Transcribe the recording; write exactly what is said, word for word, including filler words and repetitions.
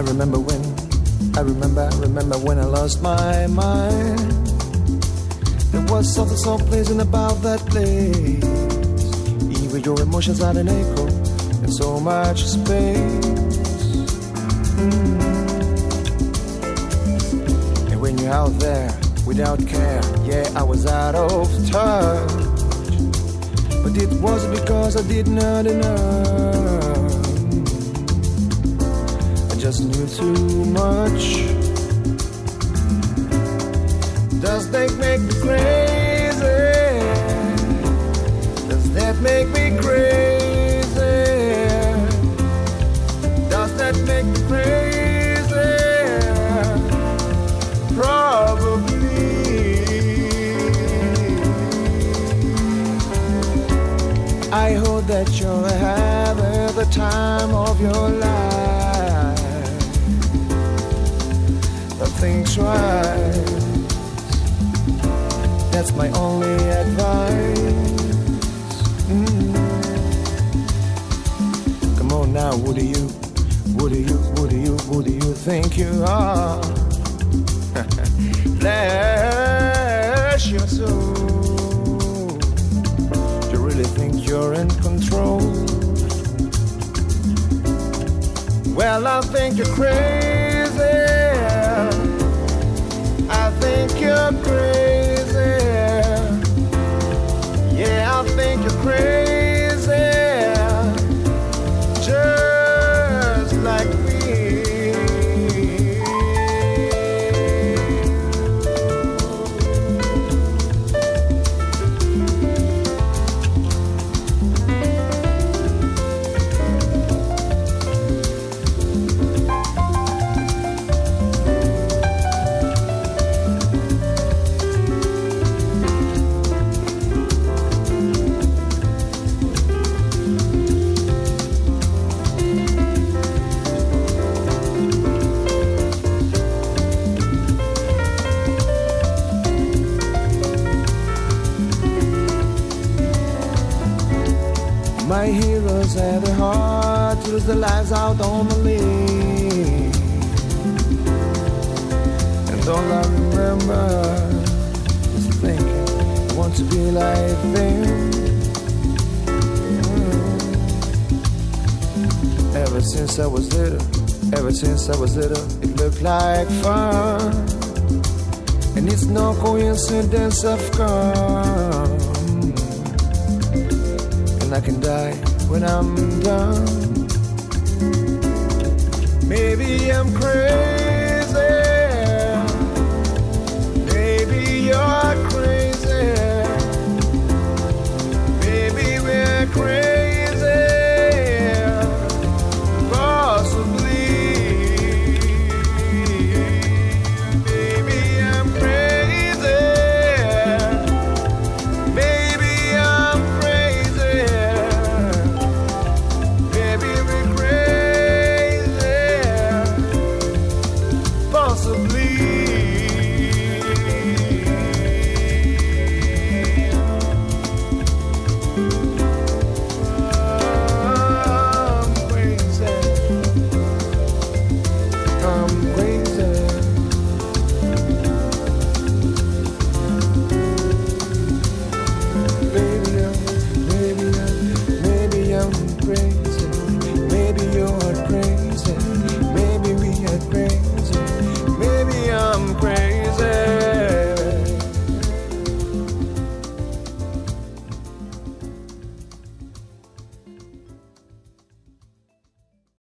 remember when, I remember, I remember when I lost my mind. There was something so pleasant about that place. Even your emotions had an echo in so much space. Mm. And when you're out there without care, yeah, I was out of touch. But it wasn't because I did not enough. I just knew too much. Does that make me crazy? Does that make me crazy? Does that make me crazy? Probably. I hope that you're having the time of your life. But think right. That's my only advice. Mm. Come on now, who do you, who do you, who do you, who do you think you are? Bless your soul. You really think you're in control? Well, I think you're crazy. I think you're crazy. Yeah, I think you're crazy, just like me. My heroes have the heart to lose their lives out on the lake. And all I remember is thinking I want to be like them. Mm. Ever since I was little, ever since I was little, it looked like fun. And it's no coincidence I've come. I can die when I'm done. Maybe I'm crazy. Maybe you're crazy.